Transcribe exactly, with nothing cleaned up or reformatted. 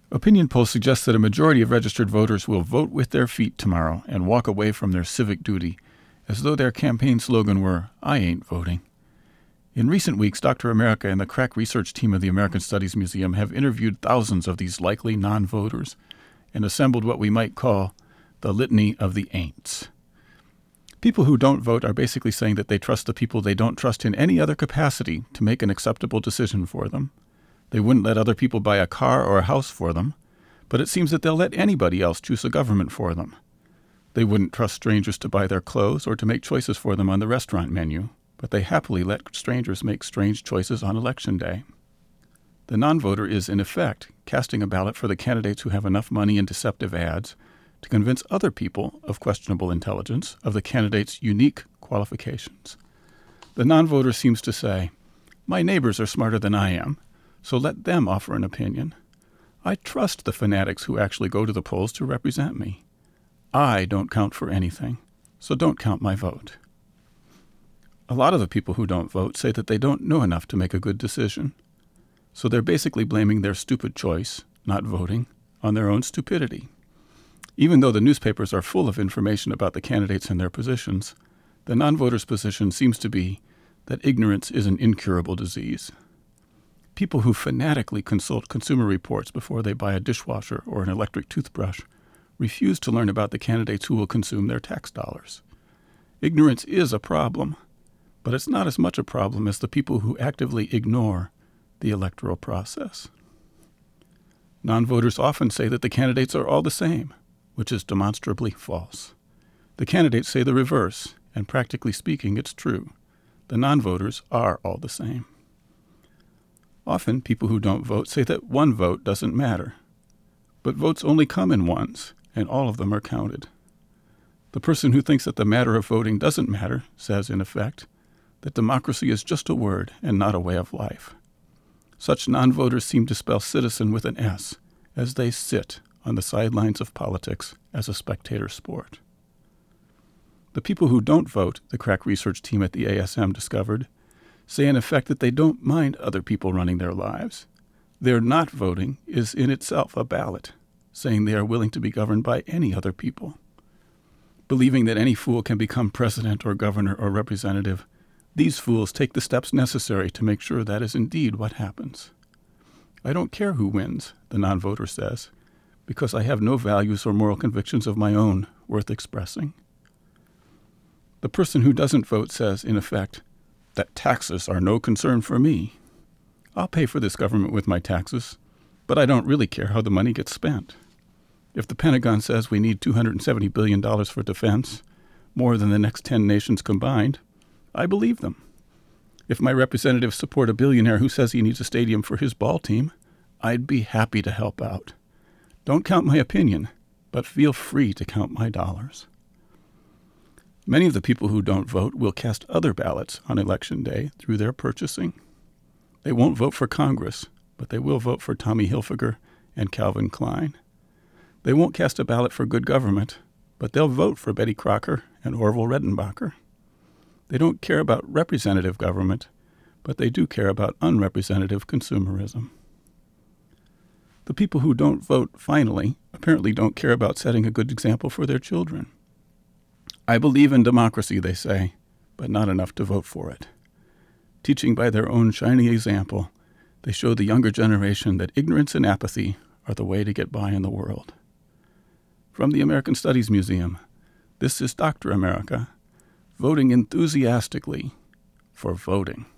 Opinion polls suggest that a majority of registered voters will vote with their feet tomorrow and walk away from their civic duty, as though their campaign slogan were, "I ain't voting." In recent weeks, Doctor America and the crack research team of the American Studies Museum have interviewed thousands of these likely non-voters and assembled what we might call the litany of the ain'ts. People who don't vote are basically saying that they trust the people they don't trust in any other capacity to make an acceptable decision for them. They wouldn't let other people buy a car or a house for them, but it seems that they'll let anybody else choose a government for them. They wouldn't trust strangers to buy their clothes or to make choices for them on the restaurant menu, but they happily let strangers make strange choices on Election Day. The non-voter is, in effect, casting a ballot for the candidates who have enough money in deceptive ads to convince other people of questionable intelligence of the candidate's unique qualifications. The non-voter seems to say, "My neighbors are smarter than I am, so let them offer an opinion. I trust the fanatics who actually go to the polls to represent me. I don't count for anything, so don't count my vote." A lot of the people who don't vote say that they don't know enough to make a good decision, so they're basically blaming their stupid choice, not voting, on their own stupidity. Even though the newspapers are full of information about the candidates and their positions, the non-voter's position seems to be that ignorance is an incurable disease. People who fanatically consult Consumer Reports before they buy a dishwasher or an electric toothbrush refuse to learn about the candidates who will consume their tax dollars. Ignorance is a problem, but it's not as much a problem as the people who actively ignore the electoral process. Non-voters often say that the candidates are all the same, which is demonstrably false. The candidates say the reverse, and practically speaking, it's true. The non-voters are all the same. Often, people who don't vote say that one vote doesn't matter. But votes only come in ones, and all of them are counted. The person who thinks that the matter of voting doesn't matter says, in effect, that democracy is just a word and not a way of life. Such non-voters seem to spell citizen with an S, as they sit on the sidelines of politics as a spectator sport. The people who don't vote, the crack research team at the A S M discovered, say in effect that they don't mind other people running their lives. Their not voting is in itself a ballot, saying they are willing to be governed by any other people. Believing that any fool can become president or governor or representative, these fools take the steps necessary to make sure that is indeed what happens. "I don't care who wins," the non-voter says, "because I have no values or moral convictions of my own worth expressing." The person who doesn't vote says, in effect, that taxes are no concern for me. I'll pay for this government with my taxes, but I don't really care how the money gets spent. If the Pentagon says we need two hundred seventy billion dollars for defense, more than the next ten nations combined, I believe them. If my representatives support a billionaire who says he needs a stadium for his ball team, I'd be happy to help out. Don't count my opinion, but feel free to count my dollars. Many of the people who don't vote will cast other ballots on Election Day through their purchasing. They won't vote for Congress, but they will vote for Tommy Hilfiger and Calvin Klein. They won't cast a ballot for good government, but they'll vote for Betty Crocker and Orville Redenbacher. They don't care about representative government, but they do care about unrepresentative consumerism. The people who don't vote, finally, apparently don't care about setting a good example for their children. I believe in democracy, they say, but not enough to vote for it. Teaching by their own shining example, they show the younger generation that ignorance and apathy are the way to get by in the world. From the American Studies Museum, this is Doctor America, voting enthusiastically for voting.